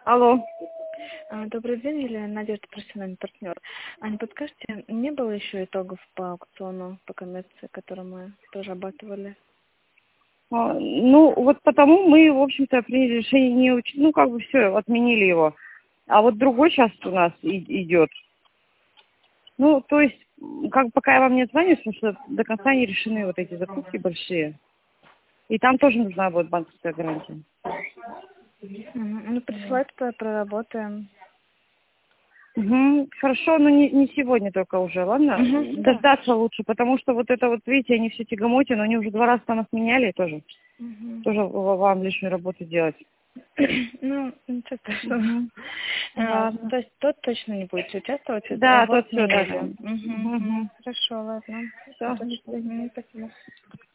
Алло. Добрый день, Елена, Надежда, профессиональный партнер. Не подскажете, не было еще итогов по аукциону, по коммерции, который мы тоже обрабатывали? Ну, вот потому мы, в общем-то, приняли решение не учить, ну, как бы все, отменили его. А вот другой сейчас у нас идет. Ну, то есть, как пока я вам не отзвонюсь, потому что до конца не решены вот эти закупки большие. И там тоже нужна будет банковская гарантия. Ну, присылайте, проработаем. Хорошо, но не сегодня только уже, ладно? Дождаться Да. лучше, потому что вот это вот, видите, они все тягомотины, они уже 2 раза там отменяли тоже. Тоже вам лишнюю работу делать. Ну, ничего страшного. Ладно. То есть тот точно не будете участвовать, Да, его тот все, да. отменили. Хорошо, ладно. Все. Спасибо.